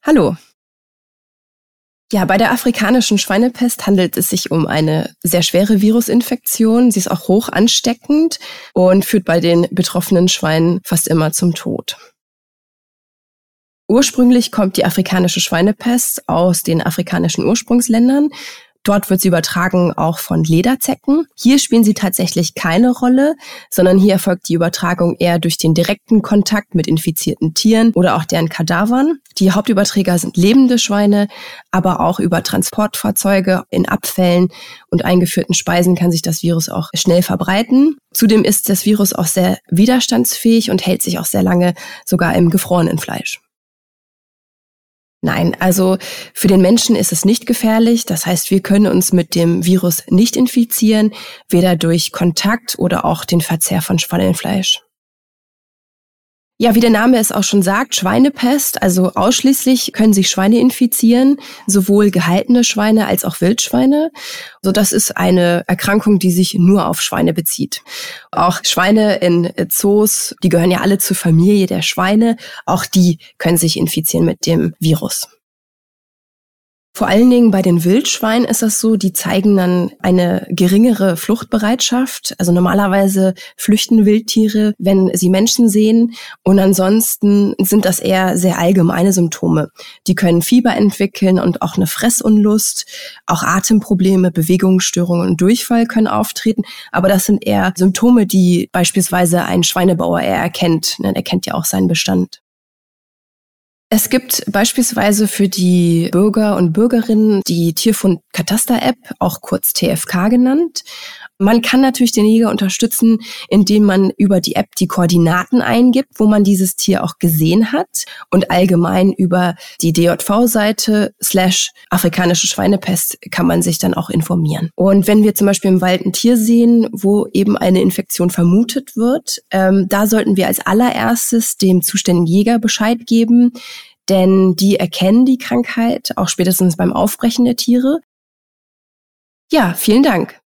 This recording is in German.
Hallo. Ja, bei der afrikanischen Schweinepest handelt es sich um eine sehr schwere Virusinfektion. Sie ist auch hoch ansteckend und führt bei den betroffenen Schweinen fast immer zum Tod. Ursprünglich kommt die afrikanische Schweinepest aus den afrikanischen Ursprungsländern. Dort wird sie übertragen auch von Lederzecken. Hier spielen sie tatsächlich keine Rolle, sondern hier erfolgt die Übertragung eher durch den direkten Kontakt mit infizierten Tieren oder auch deren Kadavern. Die Hauptüberträger sind lebende Schweine, aber auch über Transportfahrzeuge in Abfällen und eingeführten Speisen kann sich das Virus auch schnell verbreiten. Zudem ist das Virus auch sehr widerstandsfähig und hält sich auch sehr lange sogar im gefrorenen Fleisch. Nein, also für den Menschen ist es nicht gefährlich. Das heißt, wir können uns mit dem Virus nicht infizieren, weder durch Kontakt oder auch den Verzehr von Schweinefleisch. Ja, wie der Name es auch schon sagt, Schweinepest, also ausschließlich können sich Schweine infizieren, sowohl gehaltene Schweine als auch Wildschweine. Also das ist eine Erkrankung, die sich nur auf Schweine bezieht. Auch Schweine in Zoos, die gehören ja alle zur Familie der Schweine, auch die können sich infizieren mit dem Virus. Vor allen Dingen bei den Wildschweinen ist das so, die zeigen dann eine geringere Fluchtbereitschaft. Also normalerweise flüchten Wildtiere, wenn sie Menschen sehen. Und ansonsten sind das eher sehr allgemeine Symptome. Die können Fieber entwickeln und auch eine Fressunlust. Auch Atemprobleme, Bewegungsstörungen und Durchfall können auftreten. Aber das sind eher Symptome, die beispielsweise ein Schweinebauer eher erkennt. Er kennt ja auch seinen Bestand. Es gibt beispielsweise für die Bürger und Bürgerinnen die Tierfund-Kataster-App, auch kurz TFK genannt. Man kann natürlich den Jäger unterstützen, indem man über die App die Koordinaten eingibt, wo man dieses Tier auch gesehen hat und allgemein über die DJV-Seite /afrikanische Schweinepest kann man sich dann auch informieren. Und wenn wir zum Beispiel im Wald ein Tier sehen, wo eben eine Infektion vermutet wird, da sollten wir als allererstes dem zuständigen Jäger Bescheid geben, denn die erkennen die Krankheit auch spätestens beim Aufbrechen der Tiere. Ja, vielen Dank.